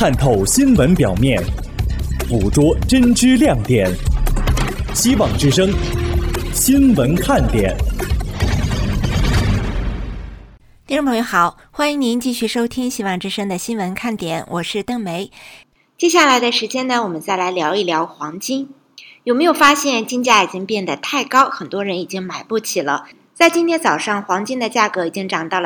探透新闻表面，捕捉真知亮点。希望之声，新闻看点。 听众朋友好，欢迎您继续收听希望之声的新闻看点，我是邓梅。接下来的时间呢，我们再来聊一聊黄金。有没有发现金价已经变得太高，很多人已经买不起了？在今天早上，黄金的价格已经涨到了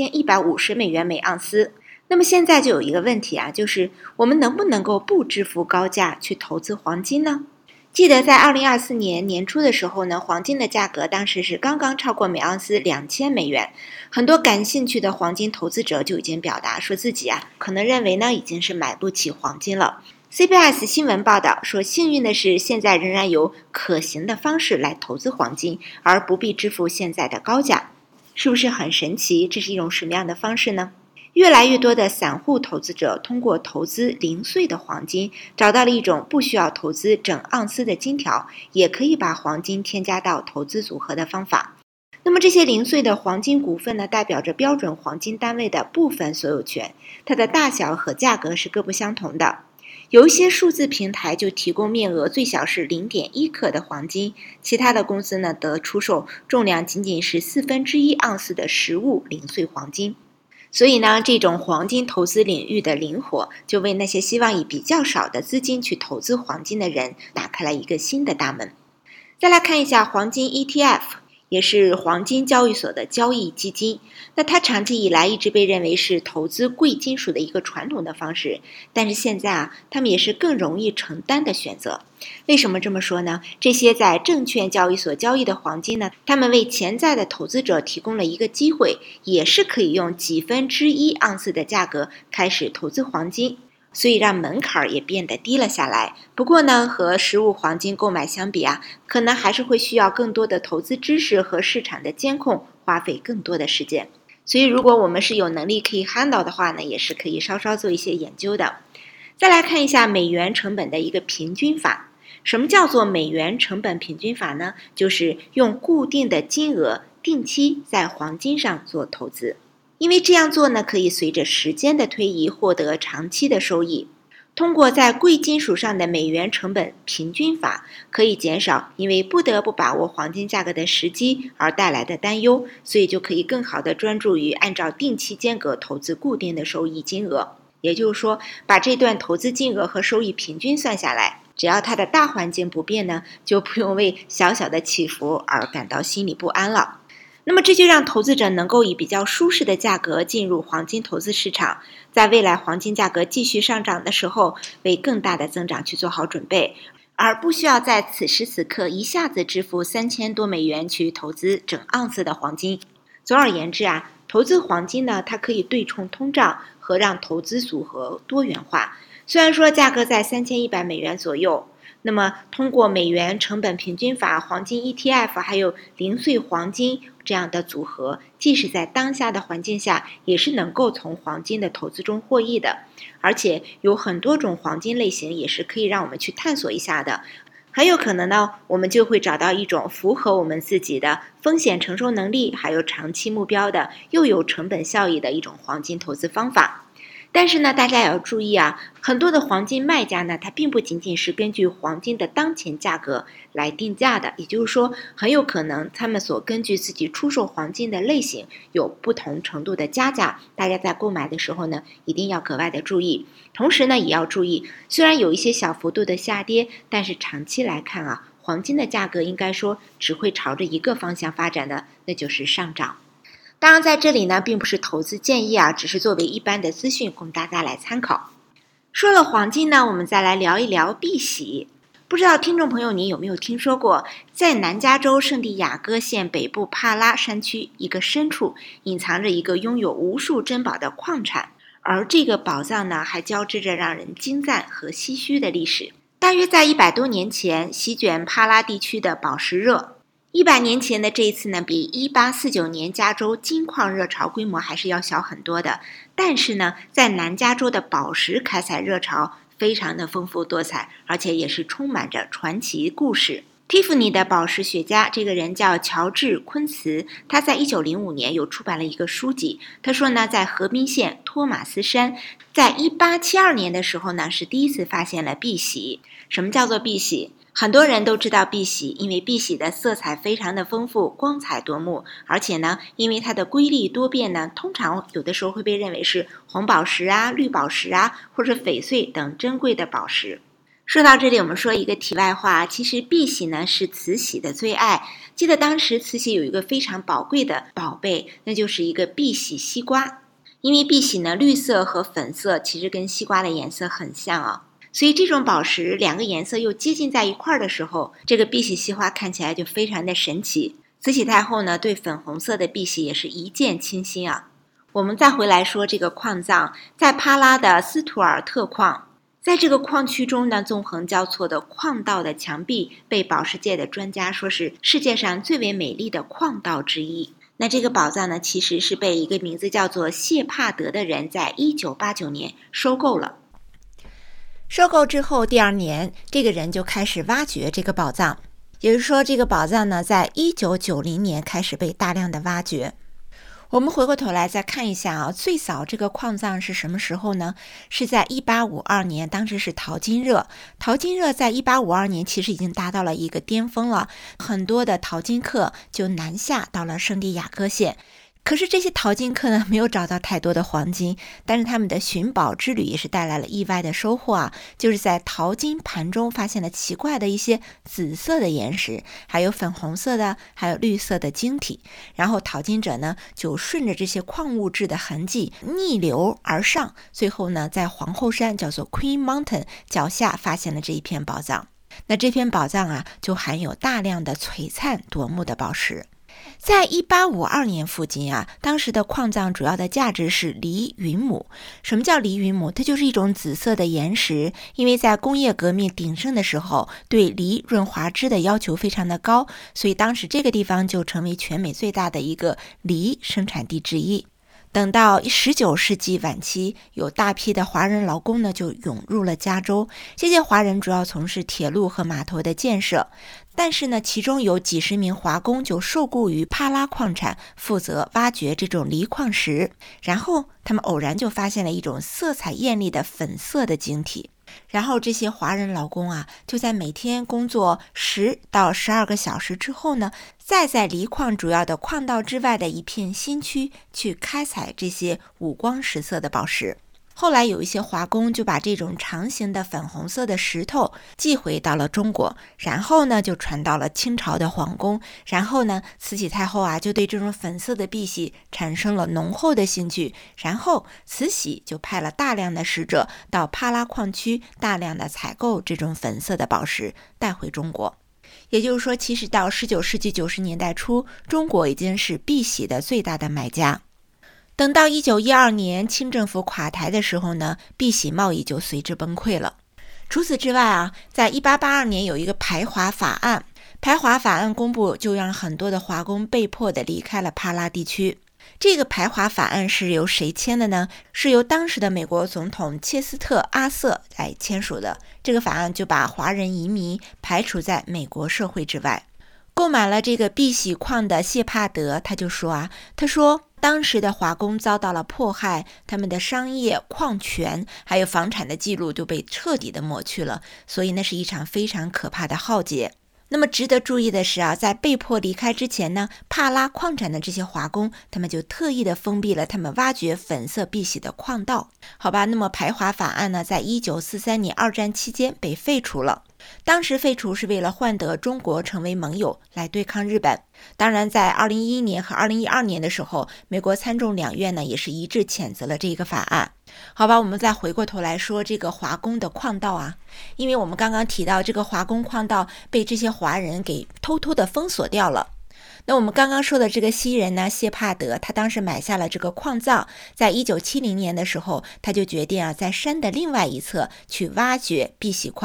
3150美元每盎司。那么现在就有一个问题啊，就是我们能不能够不支付高价去投资黄金呢？记得在2024年年初的时候呢，黄金的价格当时是刚刚超过每盎司2000美元，很多感兴趣的黄金投资者就已经表达说自己可能认为呢已经是买不起黄金了。CBS 新闻报道说，幸运的是现在仍然有可行的方式来投资黄金，而不必支付现在的高价。是不是很神奇？这是一种什么样的方式呢？越来越多的散户投资者通过投资零碎的黄金，找到了一种不需要投资整盎司的金条，也可以把黄金添加到投资组合的方法。那么这些零碎的黄金股份呢，代表着标准黄金单位的部分所有权，它的大小和价格是各不相同的。有一些数字平台就提供面额最小是0.1克的黄金，其他的公司呢则出售重量仅仅是1/4盎司的实物零碎黄金。所以呢，这种黄金投资领域的灵活，就为那些希望以比较少的资金去投资黄金的人打开了一个新的大门。再来看一下黄金 ETF， 也是黄金交易所的交易基金。那它长期以来一直被认为是投资贵金属的一个传统的方式，但是现在它们也是更容易承担的选择。为什么这么说呢？这些在证券交易所交易的黄金呢，他们为潜在的投资者提供了一个机会，也是可以用1/10盎司的价格开始投资黄金，所以让门槛也变得低了下来。不过呢，和实物黄金购买相比可能还是会需要更多的投资知识和市场的监控，花费更多的时间。所以如果我们是有能力可以 handle 的话呢，也是可以稍稍做一些研究的。再来看一下美元成本的一个平均法。什么叫做美元成本平均法呢？就是用固定的金额定期在黄金上做投资，因为这样做呢，可以随着时间的推移获得长期的收益。通过在贵金属上的美元成本平均法，可以减少因为不得不把握黄金价格的时机而带来的担忧，所以就可以更好的专注于按照定期间隔投资固定的收益金额。也就是说，把这段投资金额和收益平均算下来，只要它的大环境不变呢，就不用为小小的起伏而感到心里不安了。那么这就让投资者能够以比较舒适的价格进入黄金投资市场，在未来黄金价格继续上涨的时候，为更大的增长去做好准备，而不需要在此时此刻一下子支付3000多美元去投资整盎司的黄金。总而言之投资黄金呢，它可以对冲通胀和让投资组合多元化。虽然说价格在3100美元左右，那么通过美元成本平均法、黄金 ETF 还有零碎黄金这样的组合，即使在当下的环境下，也是能够从黄金的投资中获益的。而且有很多种黄金类型也是可以让我们去探索一下的。很有可能呢，我们就会找到一种符合我们自己的风险承受能力，还有长期目标的，又有成本效益的一种黄金投资方法。但是呢，大家也要注意很多的黄金卖家呢，他并不仅仅是根据黄金的当前价格来定价的，也就是说，很有可能他们所根据自己出售黄金的类型有不同程度的加价，大家在购买的时候呢，一定要格外的注意。同时呢，也要注意，虽然有一些小幅度的下跌，但是长期来看黄金的价格应该说只会朝着一个方向发展的，那就是上涨。当然在这里呢，并不是投资建议只是作为一般的资讯供大家来参考。说了黄金呢，我们再来聊一聊碧玺。不知道听众朋友您有没有听说过，在南加州圣地亚哥县北部帕拉山区一个深处，隐藏着一个拥有无数珍宝的矿产，而这个宝藏呢，还交织着让人惊赞和唏嘘的历史。大约在100多年前，席卷帕拉地区的宝石热。100年前的这一次呢，比1849年加州金矿热潮规模还是要小很多的。但是呢，在南加州的宝石开采热潮非常的丰富多彩，而且也是充满着传奇故事。 蒂芙尼的宝石学家，这个人叫乔治·昆茨，他在1905年有出版了一个书籍。他说呢，在河滨县托马斯山，在1872年的时候呢，是第一次发现了碧玺。什么叫做碧玺？很多人都知道碧玺，因为碧玺的色彩非常的丰富，光彩夺目，而且呢，因为它的瑰丽多变呢，通常有的时候会被认为是红宝石啊、绿宝石啊，或者翡翠等珍贵的宝石。说到这里，我们说一个题外话，其实碧玺呢是慈禧的最爱。记得当时慈禧有一个非常宝贵的宝贝，那就是一个碧玺西瓜。因为碧玺呢绿色和粉色其实跟西瓜的颜色很像啊，所以这种宝石两个颜色又接近在一块的时候，这个碧玺西瓜看起来就非常的神奇。慈禧太后呢对粉红色的碧玺也是一见倾心啊。我们再回来说这个矿藏，在帕拉的斯图尔特矿。在这个矿区中呢，纵横交错的矿道的墙壁被宝石界的专家说是世界上最为美丽的矿道之一。那这个宝藏呢，其实是被一个名字叫做谢帕德的人在1989年收购了。收购之后第2年，这个人就开始挖掘这个宝藏，也就是说这个宝藏呢，在1990年开始被大量的挖掘。我们回过头来再看一下啊，最早这个矿藏是什么时候呢？是在1852年，当时是淘金热。淘金热在1852年其实已经达到了一个巅峰了，很多的淘金客就南下到了圣地亚哥县。可是这些淘金客呢，没有找到太多的黄金，但是他们的寻宝之旅也是带来了意外的收获啊！就是在淘金盘中发现了奇怪的一些紫色的岩石，还有粉红色的，还有绿色的晶体。然后淘金者呢，就顺着这些矿物质的痕迹逆流而上，最后呢，在皇后山叫做 Queen Mountain 脚下发现了这一片宝藏。那这片宝藏啊，就含有大量的璀璨夺目的宝石。在1852年附近啊，当时的矿藏主要的价值是黎云母。什么叫黎云母？它就是一种紫色的岩石，因为在工业革命鼎盛的时候，对锂润滑脂的要求非常的高，所以当时这个地方就成为全美最大的一个锂生产地之一。等到19世纪晚期，有大批的华人劳工呢就涌入了加州。这些华人主要从事铁路和码头的建设，但是呢，其中有几十名华工就受雇于帕拉矿产，负责挖掘这种锂矿石。然后他们偶然就发现了一种色彩艳丽的粉色的晶体。然后这些华人劳工啊，就在每天工作10到12个小时之后呢，再在锂矿主要的矿道之外的一片新区去开采这些五光十色的宝石。后来有一些华工就把这种长形的粉红色的石头寄回到了中国，然后呢就传到了清朝的皇宫，然后呢慈禧太后啊就对这种粉色的碧玺产生了浓厚的兴趣，然后慈禧就派了大量的使者到帕拉矿区大量的采购这种粉色的宝石带回中国。也就是说，其实到19世纪90年代初，中国已经是碧玺的最大的买家。等到1912年清政府垮台的时候呢，碧玺贸易就随之崩溃了。除此之外啊，在1882年有一个排华法案，排华法案公布，就让很多的华工被迫的离开了帕拉地区。这个排华法案是由谁签的呢？是由当时的美国总统切斯特·阿瑟来签署的。这个法案就把华人移民排除在美国社会之外。购买了这个碧玺矿的谢帕德他就说他说当时的华工遭到了迫害，他们的商业、矿权还有房产的记录都被彻底的抹去了，所以那是一场非常可怕的浩劫。那么值得注意的是在被迫离开之前呢，帕拉矿产的这些华工，他们就特意的封闭了他们挖掘粉色碧玺的矿道。好吧，那么排华法案呢，在1943年二战期间被废除了。当时废除是为了换得中国成为盟友来对抗日本。当然在2011年和2012年的时候，美国参众两院呢也是一致谴责了这个法案。好吧，我们再回过头来说这个华工的矿道因为我们刚刚提到这个华工矿道被这些华人给偷偷的封锁掉了。那我们刚刚说的这个西人呢，谢帕德，他当时买下了这个矿藏，在1970年的时候，他就决定在山的另外一侧去挖掘碧玺矿。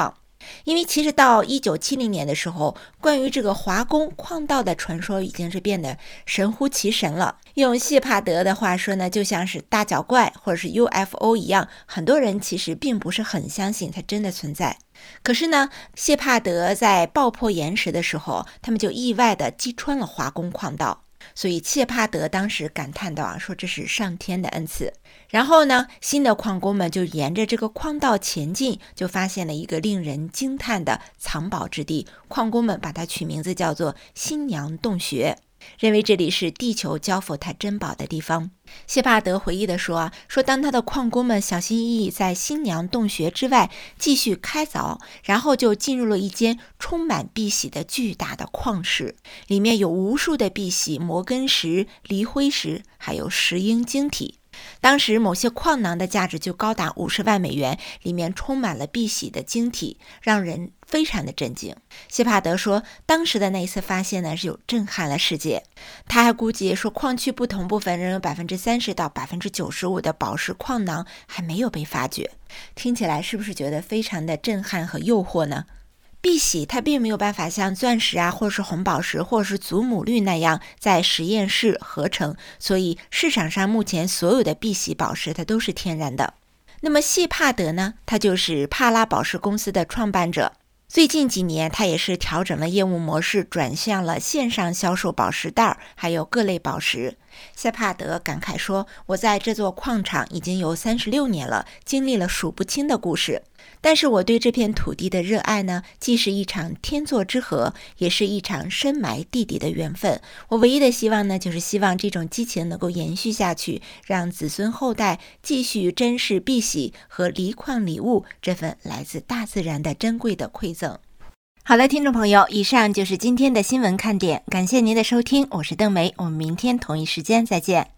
因为其实到1970年的时候，关于这个华工矿道的传说已经是变得神乎其神了。用谢帕德的话说呢，就像是大脚怪或者是 UFO 一样，很多人其实并不是很相信它真的存在。可是呢，谢帕德在爆破岩石的时候，他们就意外地击穿了华工矿道。所以谢帕德当时感叹道说这是上天的恩赐。然后呢，新的矿工们就沿着这个矿道前进，就发现了一个令人惊叹的藏宝之地，矿工们把它取名字叫做新娘洞穴，认为这里是地球交付它珍宝的地方。谢帕德回忆地说当他的矿工们小心翼翼在新娘洞穴之外继续开凿，然后就进入了一间充满碧玺的巨大的矿室，里面有无数的碧玺、摩根石、黎辉石，还有石英晶体。当时某些矿囊的价值就高达50万美元，里面充满了碧玺的晶体，让人非常的震惊。谢帕德说，当时的那一次发现呢，是有震撼了世界。他还估计说，矿区不同部分仍有30%到95%的宝石矿囊还没有被发掘。听起来是不是觉得非常的震撼和诱惑呢？碧玺它并没有办法像钻石或者是红宝石或者是祖母绿那样在实验室合成，所以市场上目前所有的碧玺宝石它都是天然的。那么谢帕德呢，他就是帕拉宝石公司的创办者。最近几年他也是调整了业务模式，转向了线上销售宝石袋还有各类宝石。谢帕德感慨说，我在这座矿场已经有36年了，经历了数不清的故事，但是我对这片土地的热爱呢，既是一场天作之合，也是一场深埋地底的缘分。我唯一的希望呢，就是希望这种激情能够延续下去，让子孙后代继续珍视碧玺和锂矿礼物这份来自大自然的珍贵的馈赠。好的，听众朋友，以上就是今天的新闻看点，感谢您的收听，我是邓梅，我们明天同一时间再见。